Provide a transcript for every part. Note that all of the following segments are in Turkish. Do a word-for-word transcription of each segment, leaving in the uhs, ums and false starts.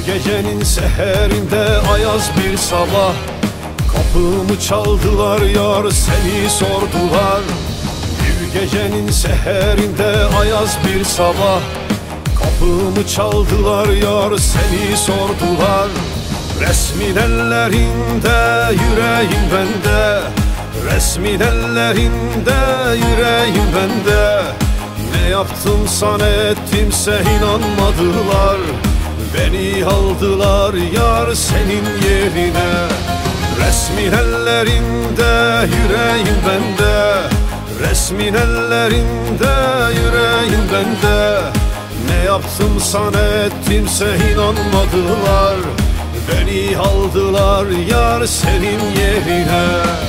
gecenin seherinde ayaz bir sabah, kapımı çaldılar yar, seni sordular. Bir gecenin seherinde ayaz bir sabah, kapımı çaldılar yar, seni sordular. Resmin ellerinde yüreğim bende, resmin ellerinde yüreğim bende. Ne yaptımsa ne ettimse inanmadılar, beni aldılar yar senin yerine. Resmin ellerinde yüreğim bende, resmin ellerinde yüreğim bende. Ne yaptımsa ne ettimse inanmadılar, beni aldılar yar senin yerine.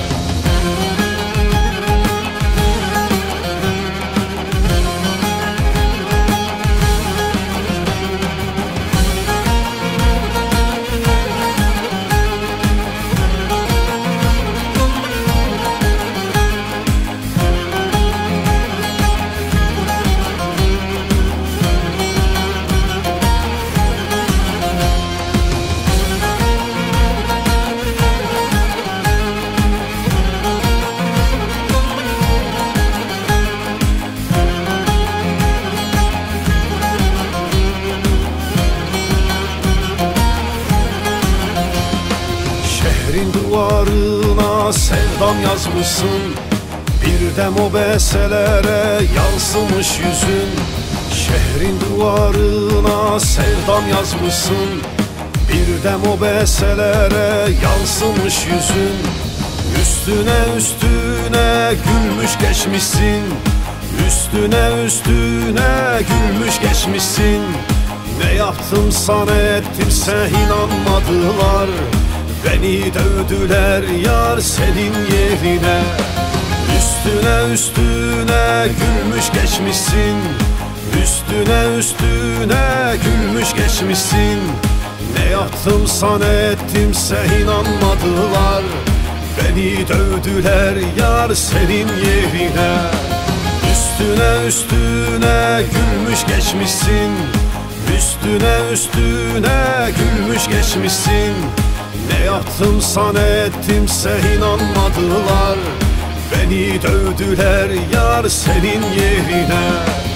Şehrin duvarına sevdam yazmışsın, bir dem o beselere yansımış yüzün. Şehrin duvarına sevdam yazmışsın, bir dem o beselere yansımış yüzün. Üstüne üstüne gülmüş geçmişsin, üstüne üstüne gülmüş geçmişsin. Ne yaptımsa ne ettimse inanmadılar, beni dövdüler yar senin yerine. Üstüne üstüne gülmüş geçmişsin, üstüne üstüne gülmüş geçmişsin. Ne yaptımsa ne ettimse inanmadılar, beni dövdüler yar senin yerine. Üstüne üstüne gülmüş geçmişsin, üstüne üstüne gülmüş geçmişsin. Ne yaptımsa ne ettimse inanmadılar, beni dövdüler yar senin yerine.